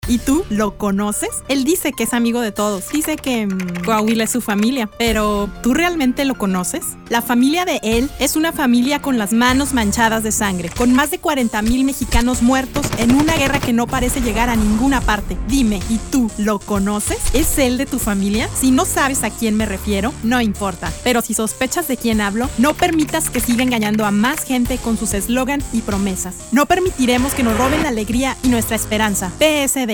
¿Y tú lo conoces? Él dice que es amigo de todos. Dice que Coahuila es su familia. Pero, ¿tú realmente lo conoces? La familia de él es una familia con las manos manchadas de sangre, con más de 40,000 mexicanos muertos en una guerra que no parece llegar a ninguna parte. Dime, ¿y tú lo conoces? ¿Es él de tu familia? Si no sabes a quién me refiero, no importa. Pero si sospechas de quién hablo, no permitas que siga engañando a más gente con sus eslogan y promesas. No permitiremos que nos roben la alegría y nuestra esperanza. PSD.